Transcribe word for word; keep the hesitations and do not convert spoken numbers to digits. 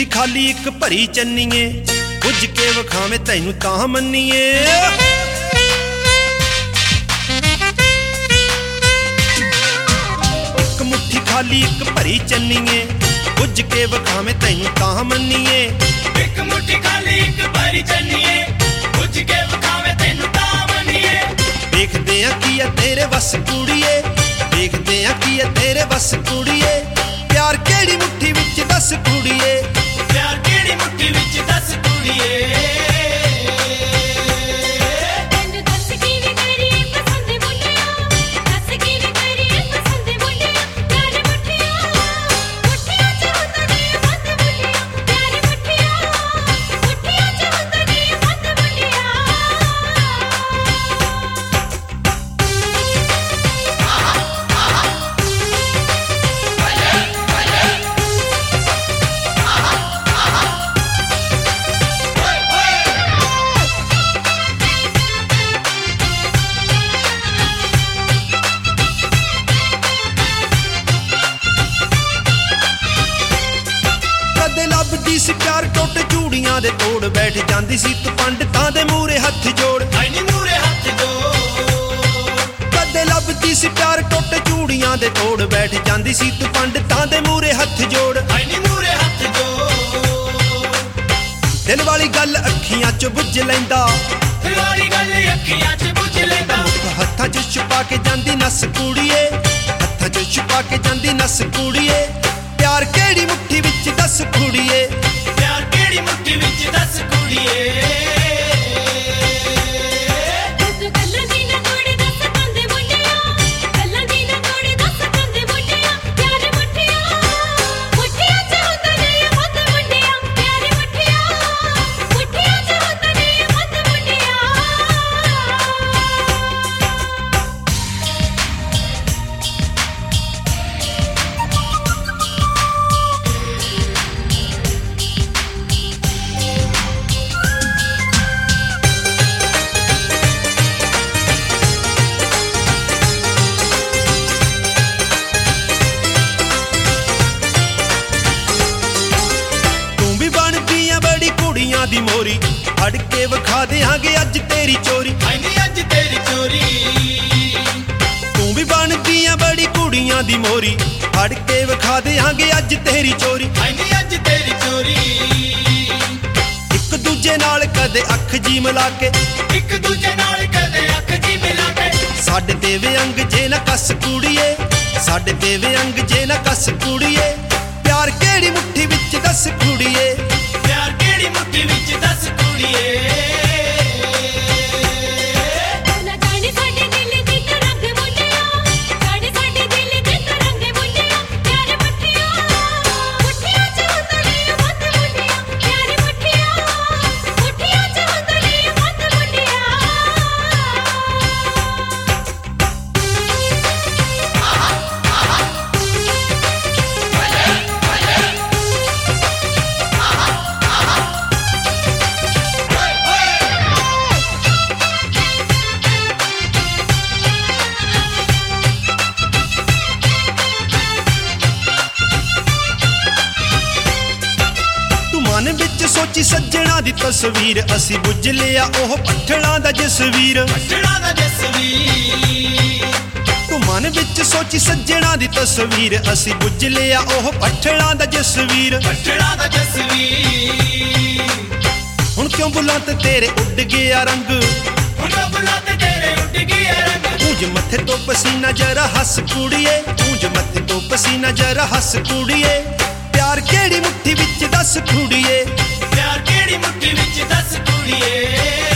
ਮੁੱਠੀ ਖਾਲੀ ਇੱਕ ਭਰੀ ਚੰਨੀਏ ਬੁੱਝ ਕੇ ਵਿਖਾਵੇਂ ਤੈਨੂੰ ਤਾਂ ਮੰਨੀਏ ਇੱਕ ਮੁੱਠੀ ਖਾਲੀ ਇੱਕ ਭਰੀ ਚੰਨੀਏ ਬੁੱਝ ਕੇ ਵਿਖਾਵੇਂ ਤੈਨੂੰ ਤਾਂ ਮੰਨੀਏ ਇੱਕ ਮੁੱਠੀ ਖਾਲੀ ਇੱਕ ਭਰੀ ਚੰਨੀਏ ਬੁੱਝ ਕੇ ਵਿਖਾਵੇਂ ਤੈਨੂੰ ਤਾਂ ਮੰਨੀਏ ਦੇਖਦੇ ਆ ਕੀ ਆ ਤੇਰੇ ਵੱਸ ਕੁੜੀਏ ਦੇਖਦੇ ਆ ਕੀ ਆ ਤੇਰੇ ਵੱਸ ਕੁੜੀਏ ਪਿਆਰ ਕਿਹੜੀ ਮੁੱਠੀ ਵਿੱਚ ਦੱਸ ਕੁੜੀਏ ਪਿਆਰ ਕਿਹੜੀ ਮੁੱਠੀ ਵਿੱਚ ਦੱਸ ਕੁੜੀਏ ਤੈਨੂੰ ਦੱਸ ਕਿਵੇਂ ਕਰੀਏ ਪਸੰਦ ਮੁੰਡਿਆ ਦੱਸ ਕਿਵੇਂ ਕਰੀਏ ਪਸੰਦ ਮੁੰਡਿਆ ਪਿਆਰ ਮੁੱਠੀਆਂ ਮੁੱਠੀਆਂ ਚ ਹੁੰਦਾ ਨਹੀਂ ਬੰਦ ਮੁੰਡਿਆ ਪਿਆਰ ਮੁੱਠੀਆਂ ਮੁੱਠੀਆਂ ਚ ਹੁੰਦਾ ਨਹੀਂ ਬੰਦ ਮੁੰਡਿਆ ਕਦੇ ਲੱਭਦੀ ਸੀ ਪਿਆਰ ਟੁੱਟ ਚੂੜੀਆਂ ਦੇ ਤੋੜ ਬੈਠ ਜਾਂਦੀ ਸੀ ਤੂੰ ਪੰਡਤਾਂ ਦੇ ਮੂਹਰੇ ਹੱਥ ਜੋੜ ਐ ਨੀ ਮੂਰੇ ਹੱਥ ਜੋੜ ਕਦੇ ਲੱਭਦੀ ਸੀ ਪਿਆਰ ਟੁੱਟ ਚੂੜੀਆਂ ਦੇ ਤੋੜ ਬੈਠ ਜਾਂਦੀ ਸੀ ਤੂੰ ਪੰਡਤਾਂ ਦੇ ਮੂਹਰੇ ਹੱਥ ਜੋੜ ਐ ਨੀ ਮੂਰੇ ਹੱਥ ਜੋੜ ਦਿਲ ਵਾਲੀ ਗੱਲ ਅੱਖੀਆਂ 'ਚ ਬੁੱਝ ਲੈਂਦਾ ਵਾਲੀ ਗੱਲ ਅੱਖੀਆਂ 'ਚ ਬੁੱਝ ਲੈਂਦਾ ਹੱਥਾਂ 'ਚ ਛੁਪਾ ਕੇ ਜਾਂਦੀ ਨਸ ਕੁੜੀਏ ਹੱਥਾਂ 'ਚ ਛੁਪਾ ਕੇ ਜਾਂਦੀ ਨਸ ਕੁੜੀਏ ਪਿਆਰ ਕਿਹੜੀ ਮੁੱਠੀ ਵਿੱਚ ਦੱਸ ਕੁੜੀਏ ਪਿਆਰ ਕਿਹੜੀ ਮੁੱਠੀ ਵਿੱਚ ਦੱਸ ਕੁੜੀਏ ਤੂੰ ਕੱਲਾਂ ਦੀ ਨਾ ਤੋੜੇ ਦੱਸ ਕੰਦੇ ਮੁੰਡਿਆ ਕੱਲਾਂ ਦੀ ਨਾ ਤੋੜੇ ਦੱਸ ਕੰਦੇ ਮੁੰਡਿਆ ਪਿਆਰ ਮੁੱਠੀਆਂ ਮੁੱਠੀਆਂ ਚ ਹੁੰਦਾ ਨਹੀਂ ਬੰਦ ਮੁੰਡਿਆ ਪਿਆਰ ਮੁੱਠੀਆਂ ਮੁੱਠੀਆਂ ਚ ਹੁੰਦਾ ਨਹੀਂ ਬੰਦ ਮੁੰਡਿਆ ਤੂੰ ਵੀ ਬਣਦੀ ਆ ਬੜੀ ਕੁੜੀਆਂ ਦੀ ਮੋਰੀ ਫੜ ਕੇ ਵਿਖਾ ਦਿਆਂਗੇ ਅੱਜ ਤੇਰੀ ਚੋਰੀ ਐ ਨੀ ਅੱਜ ਤੇਰੀ ਚੋਰੀ ਤੂੰ ਵੀ ਬਣਦੀ ਆ ਬੜੀ ਕੁੜੀਆਂ ਦੀ ਮੋਰੀ ਫੜ ਕੇ ਵਿਖਾ ਦਿਆਂਗੇ ਅੱਜ ਤੇਰੀ ਚੋਰੀ ਐ ਨੀ ਅੱਜ ਤੇਰੀ ਚੋਰੀ ਇੱਕ ਦੂਜੇ ਨਾਲ ਕਦੇ ਅੱਖ ਜੀ ਮਿਲਾ ਕੇ ਇੱਕ ਦੂਜੇ ਨਾਲ ਕਦੇ ਅੱਖ ਜੀ ਮਿਲਾ ਕੇ ਸਾਡੇ ਤੇ ਵਿਅੰਗ ਜੇ ਨਾ ਕੱਸ ਕੁੜੀਏ ਸਾਡੇ ਤੇ ਵਿਅੰਗ ਜੇ ਨਾ ਕੱਸ ਕੁੜੀਏ ਪਿਆਰ ਕਿਹੜੀ ਮੁੱਠੀ ਵਿੱਚ ਦੱਸ ਕੁੜੀਏ ਪਿਆਰ ਕਿਹੜੀ ਮੁੱਠੀ ਵਿੱਚ ਦੱਸ ਕੁੜੀਏ ਨਾ ਜਾਣੇ ਸਾਡੇ ਦਿਲ ਦੇ ਤਰੰਗ ਮੁੰਡਿਆ ਜਾਣੇ ਸਾਡੇ ਦਿਲ ਦੇ ਤਰੰਗ ਮੁੰਡਿਆ ਪਿਆਰ ਮੁੱਠੀਆਂ ਮੁੱਠੀਆਂ ਚ ਹੁੰਦਾ ਨਹੀਂ ਬੰਦ ਮੁੰਡਿਆ ਪਿਆਰ ਮੁੱਠੀਆਂ ਮੁੱਠੀਆਂ ਚ ਹੁੰਦਾ ਨਹੀਂ ਬੰਦ ਮੁੰਡਿਆ ਤੂੰ ਮਨ ਵਿੱਚ ਸੋਚੀ ਸੱਜਣਾ ਦੀ ਤਸਵੀਰ ਅਸੀਂ ਬੁੱਝ ਲਿਆ ਉਹ ਪੱਠਲਾਂ ਦਾ ਜਸਵੀਰ ਪੱਟਣਾ ਦਾ ਜਸਵੀਰ ਤੂੰ ਮਨ ਵਿੱਚ ਸੋਚੀ ਸੱਜਣਾ ਦੀ ਤਸਵੀਰ ਅਸੀਂ ਬੁੱਝ ਲਿਆ ਉਹ ਪੱਠਲਾਂ ਦਾ ਜਸਵੀਰ ਪੱਟਣਾ ਦਾ ਜਸਵੀਰ ਹੁਣ ਕਿਉਂ ਬੁੱਲਾਂ ਤੇ ਤੇਰੇ ਉੱਡ ਗਿਆ ਰੰਗ ਹੁਣ ਬੁਲਾ ਤੇ ਤੇਰੇ ਉੱਡ ਗਿਆ ਰੰਗ ਪੂੰਝ ਮੱਥੇ ਤੋਂ ਪਸੀਨਾ ਜਰਾ ਹੱਸ ਕੁੜੀਏ ਪੂੰਝ ਮੱਥੇ ਤੋਂ ਪਸੀਨਾ ਜਰਾ ਹੱਸ ਕੁੜੀਏ ਪਿਆਰ ਕਿਹੜੀ ਮੁੱਠੀ ਵਿੱਚ ਦੱਸ ਕੁੜੀਏ ਪਿਆਰ ਕਿਹੜੀ ਮੁੱਠੀ ਵਿੱਚ ਦੱਸ ਕੁੜੀਏ